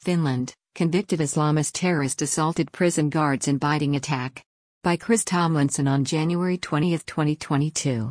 Finland, convicted Islamist terrorist assaulted prison guards in biting attack. By Chris Tomlinson on January 20, 2022.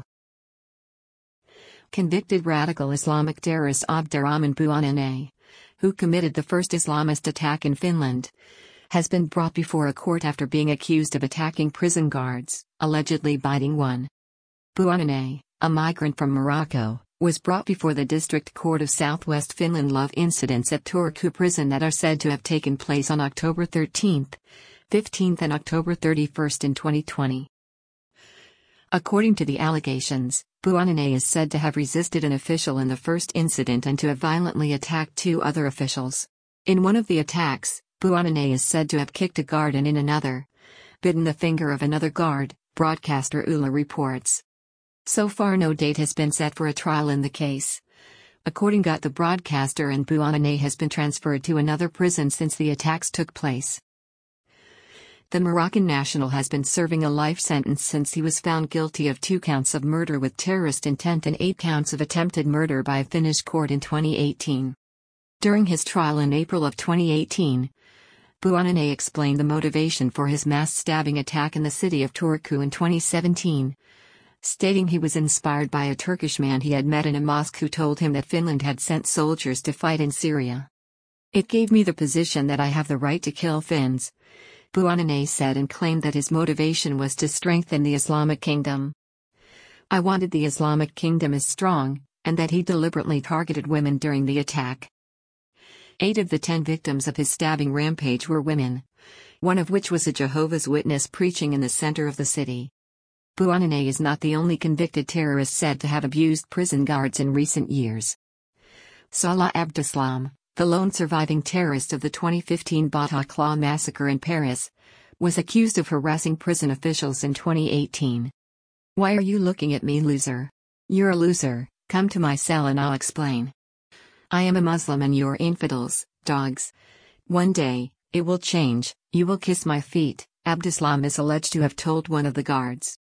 Convicted radical Islamic terrorist Abdurrahman Bouanane, who committed the first Islamist attack in Finland, has been brought before a court after being accused of attacking prison guards, allegedly biting one. Bouanane, a migrant from Morocco, was brought before the District Court of Southwest Finland. Love incidents at Turku prison that are said to have taken place on October 13, 15 and October 31 in 2020. According to the allegations, Bouanane is said to have resisted an official in the first incident and to have violently attacked two other officials. In one of the attacks, Bouanane is said to have kicked a guard and in another, bitten the finger of another guard, broadcaster Yle reports. So far no date has been set for a trial in the case. According to the broadcaster, and Bouanane has been transferred to another prison since the attacks took place. The Moroccan national has been serving a life sentence since he was found guilty of 2 counts of murder with terrorist intent and 8 counts of attempted murder by a Finnish court in 2018. During his trial in April of 2018, Bouanane explained the motivation for his mass stabbing attack in the city of Turku in 2017, stating he was inspired by a Turkish man he had met in a mosque who told him that Finland had sent soldiers to fight in Syria. "It gave me the position that I have the right to kill Finns," Bouanane said, and claimed that his motivation was to strengthen the Islamic Kingdom. "I wanted the Islamic Kingdom as strong," and that he deliberately targeted women during the attack. 8 of the 10 victims of his stabbing rampage were women, one of which was a Jehovah's Witness preaching in the center of the city. Bouanane is not the only convicted terrorist said to have abused prison guards in recent years. Salah Abdeslam, the lone surviving terrorist of the 2015 Bataclan massacre in Paris, was accused of harassing prison officials in 2018. "Why are you looking at me, loser? You're a loser, come to my cell and I'll explain. I am a Muslim and you're infidels, dogs. One day, it will change, you will kiss my feet," Abdeslam is alleged to have told one of the guards.